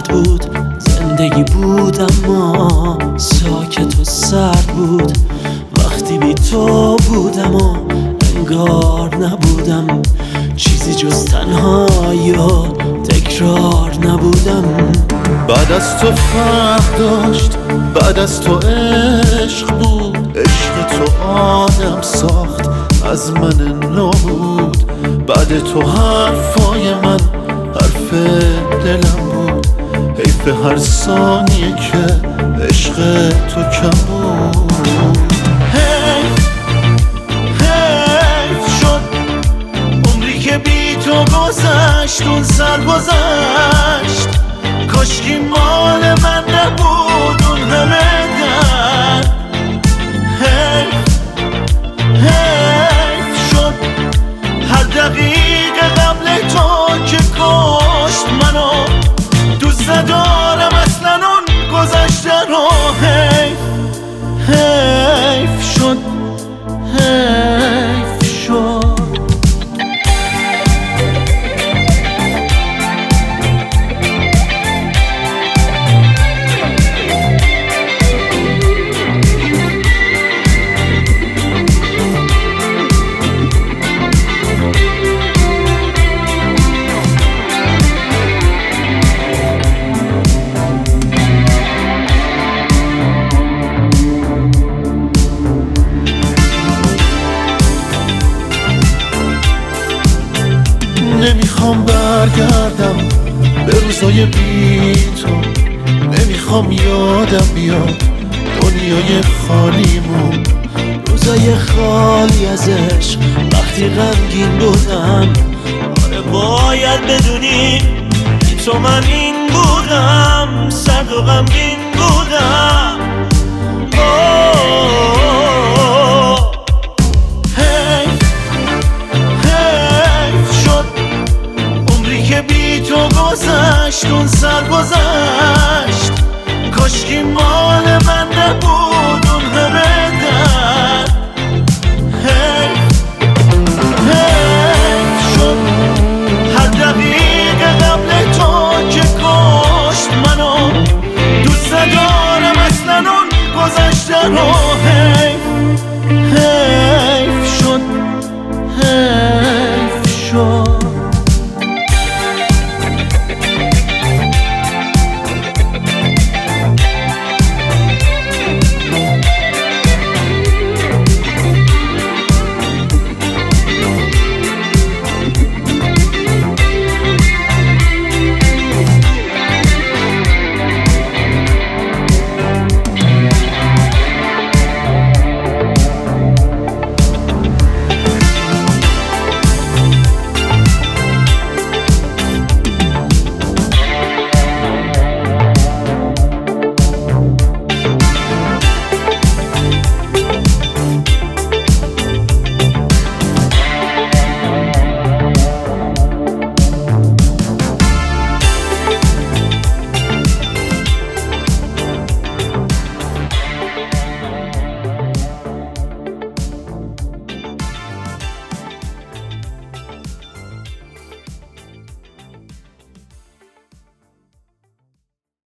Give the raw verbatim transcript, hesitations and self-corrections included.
سرد بود، زندگی بود اما ساکت و سرد بود. وقتی بی تو بودم و انگار نبودم، چیزی جز تنهایی و تکرار نبودم. بعد از تو فرق داشت، بعد از تو عشق بود، عشق تو آدم ساخت از من نابود. بعد تو حرفای من حرف دلم بود، حیف هر ثانیه که عشق تو کم بود. حیف حیف شد عمری که بی تو گذشت، اون سر گذشت. کاشکی مال من نبود اون همه درد. حیف حیف شد هر دقیقه قبل تو که کشت منو. دوست ندارم اصلا اون گذشته رو. حیف حیف شد حیف شد. نمیخوام برگردم به روزای بی تو، نمیخوام یادم بیاد دنیای خالیمون. روزای خالی از عشق وقتی غمگین بودم. آره باید بدونی بی تو من این بودم، سرد و غمگین بودم.